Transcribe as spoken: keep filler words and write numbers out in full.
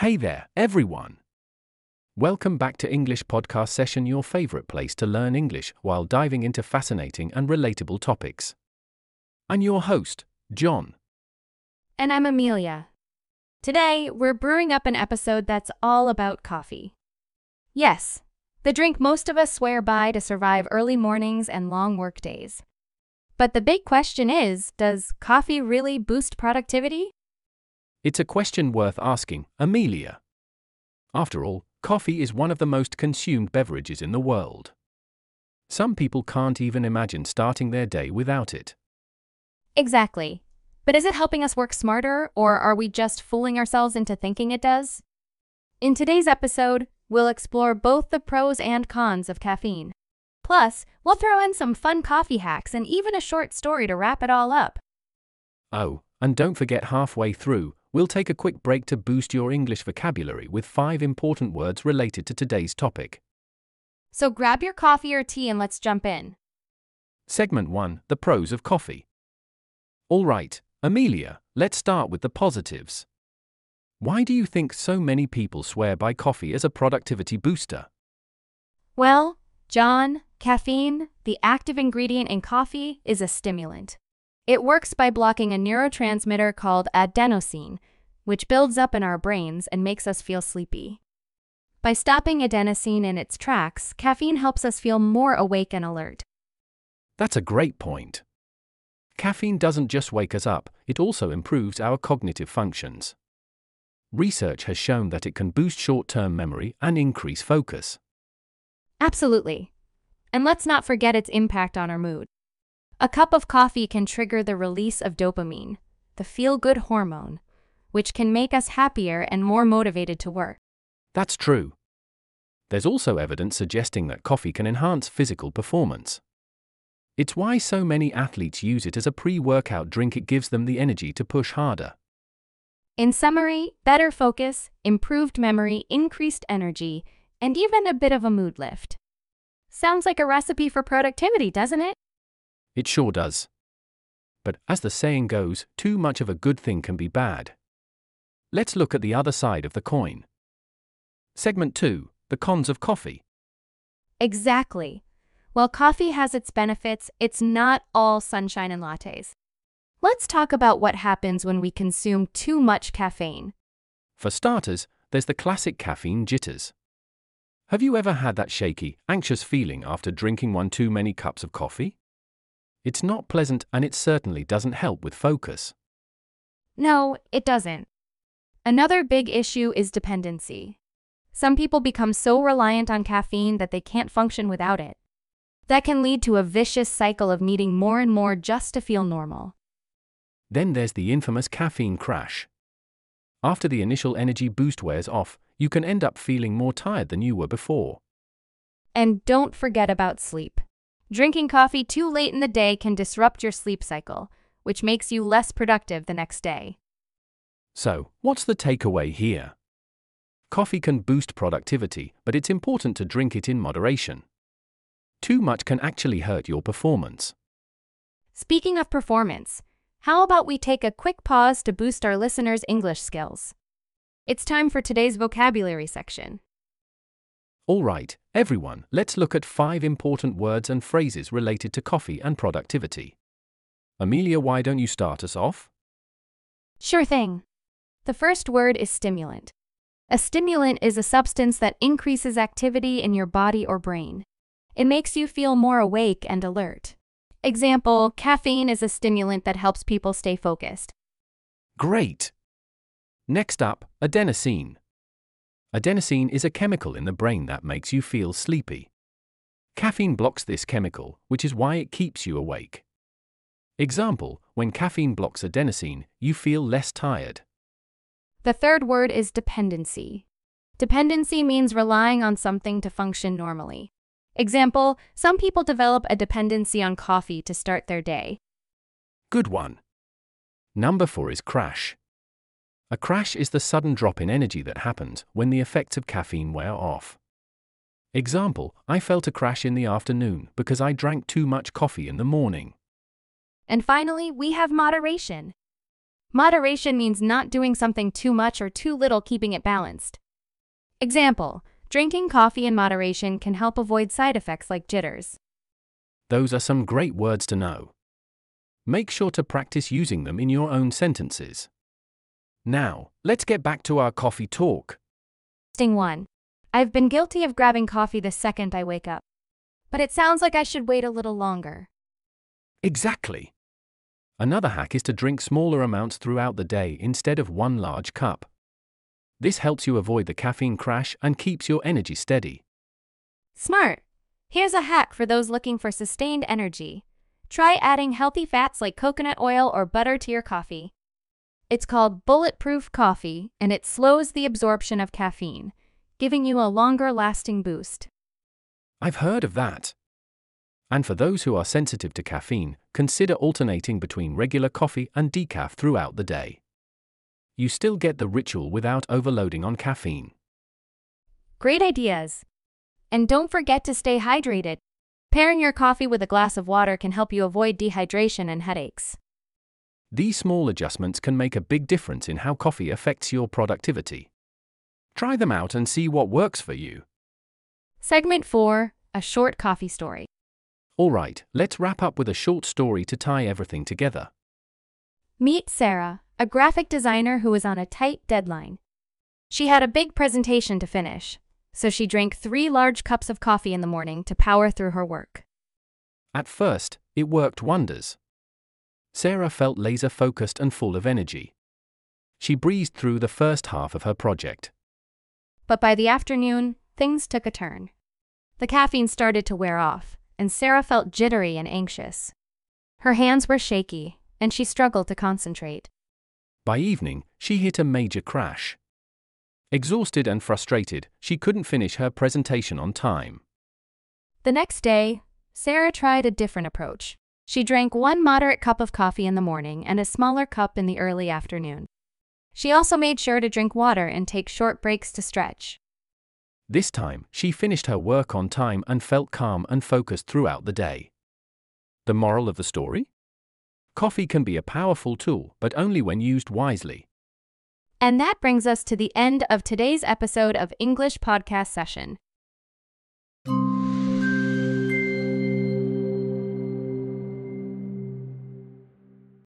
Hey there, everyone! Welcome back to English Podcast Session, your favorite place to learn English while diving into fascinating and relatable topics. I'm your host, John. And I'm Amelia. Today, we're brewing up an episode that's all about coffee. Yes, the drink most of us swear by to survive early mornings and long work days. But the big question is, does coffee really boost productivity? It's a question worth asking, Amelia. After all, coffee is one of the most consumed beverages in the world. Some people can't even imagine starting their day without it. Exactly. But is it helping us work smarter, or are we just fooling ourselves into thinking it does? In today's episode, we'll explore both the pros and cons of caffeine. Plus, we'll throw in some fun coffee hacks and even a short story to wrap it all up. Oh, and don't forget, halfway through, we'll take a quick break to boost your English vocabulary with five important words related to today's topic. So grab your coffee or tea and let's jump in. Segment one, the pros of coffee. All right, Amelia, let's start with the positives. Why do you think so many people swear by coffee as a productivity booster? Well, John, caffeine, the active ingredient in coffee, is a stimulant. It works by blocking a neurotransmitter called adenosine, which builds up in our brains and makes us feel sleepy. By stopping adenosine in its tracks, caffeine helps us feel more awake and alert. That's a great point. Caffeine doesn't just wake us up, it also improves our cognitive functions. Research has shown that it can boost short-term memory and increase focus. Absolutely. And let's not forget its impact on our mood. A cup of coffee can trigger the release of dopamine, the feel-good hormone, which can make us happier and more motivated to work. That's true. There's also evidence suggesting that coffee can enhance physical performance. It's why so many athletes use it as a pre-workout drink. It gives them the energy to push harder. In summary, better focus, improved memory, increased energy, and even a bit of a mood lift. Sounds like a recipe for productivity, doesn't it? It sure does. But as the saying goes, too much of a good thing can be bad. Let's look at the other side of the coin. Segment two, the cons of coffee. Exactly. While coffee has its benefits, it's not all sunshine and lattes. Let's talk about what happens when we consume too much caffeine. For starters, there's the classic caffeine jitters. Have you ever had that shaky, anxious feeling after drinking one too many cups of coffee? It's not pleasant, and it certainly doesn't help with focus. No, it doesn't. Another big issue is dependency. Some people become so reliant on caffeine that they can't function without it. That can lead to a vicious cycle of needing more and more just to feel normal. Then there's the infamous caffeine crash. After the initial energy boost wears off, you can end up feeling more tired than you were before. And don't forget about sleep. Drinking coffee too late in the day can disrupt your sleep cycle, which makes you less productive the next day. So, what's the takeaway here? Coffee can boost productivity, but it's important to drink it in moderation. Too much can actually hurt your performance. Speaking of performance, how about we take a quick pause to boost our listeners' English skills? It's time for today's vocabulary section. All right, everyone, let's look at five important words and phrases related to coffee and productivity. Amelia, why don't you start us off? Sure thing. The first word is stimulant. A stimulant is a substance that increases activity in your body or brain. It makes you feel more awake and alert. Example, caffeine is a stimulant that helps people stay focused. Great! Next up, adenosine. Adenosine is a chemical in the brain that makes you feel sleepy. Caffeine blocks this chemical, which is why it keeps you awake. Example, when caffeine blocks adenosine, you feel less tired. The third word is dependency. Dependency means relying on something to function normally. Example, some people develop a dependency on coffee to start their day. Good one. Number four is crash. A crash is the sudden drop in energy that happens when the effects of caffeine wear off. Example, I felt a crash in the afternoon because I drank too much coffee in the morning. And finally, we have moderation. Moderation means not doing something too much or too little, keeping it balanced. Example, drinking coffee in moderation can help avoid side effects like jitters. Those are some great words to know. Make sure to practice using them in your own sentences. Now, let's get back to our coffee talk. Sting one. I've been guilty of grabbing coffee the second I wake up. But it sounds like I should wait a little longer. Exactly. Another hack is to drink smaller amounts throughout the day instead of one large cup. This helps you avoid the caffeine crash and keeps your energy steady. Smart. Here's a hack for those looking for sustained energy. Try adding healthy fats like coconut oil or butter to your coffee. It's called bulletproof coffee, and it slows the absorption of caffeine, giving you a longer-lasting boost. I've heard of that. And for those who are sensitive to caffeine, consider alternating between regular coffee and decaf throughout the day. You still get the ritual without overloading on caffeine. Great ideas. And don't forget to stay hydrated. Pairing your coffee with a glass of water can help you avoid dehydration and headaches. These small adjustments can make a big difference in how coffee affects your productivity. Try them out and see what works for you. Segment four, a short coffee story. Alright, let's wrap up with a short story to tie everything together. Meet Sarah, a graphic designer who was on a tight deadline. She had a big presentation to finish, so she drank three large cups of coffee in the morning to power through her work. At first, it worked wonders. Sarah felt laser-focused and full of energy. She breezed through the first half of her project. But by the afternoon, things took a turn. The caffeine started to wear off, and Sarah felt jittery and anxious. Her hands were shaky, and she struggled to concentrate. By evening, she hit a major crash. Exhausted and frustrated, she couldn't finish her presentation on time. The next day, Sarah tried a different approach. She drank one moderate cup of coffee in the morning and a smaller cup in the early afternoon. She also made sure to drink water and take short breaks to stretch. This time, she finished her work on time and felt calm and focused throughout the day. The moral of the story? Coffee can be a powerful tool, but only when used wisely. And that brings us to the end of today's episode of English Podcast Session.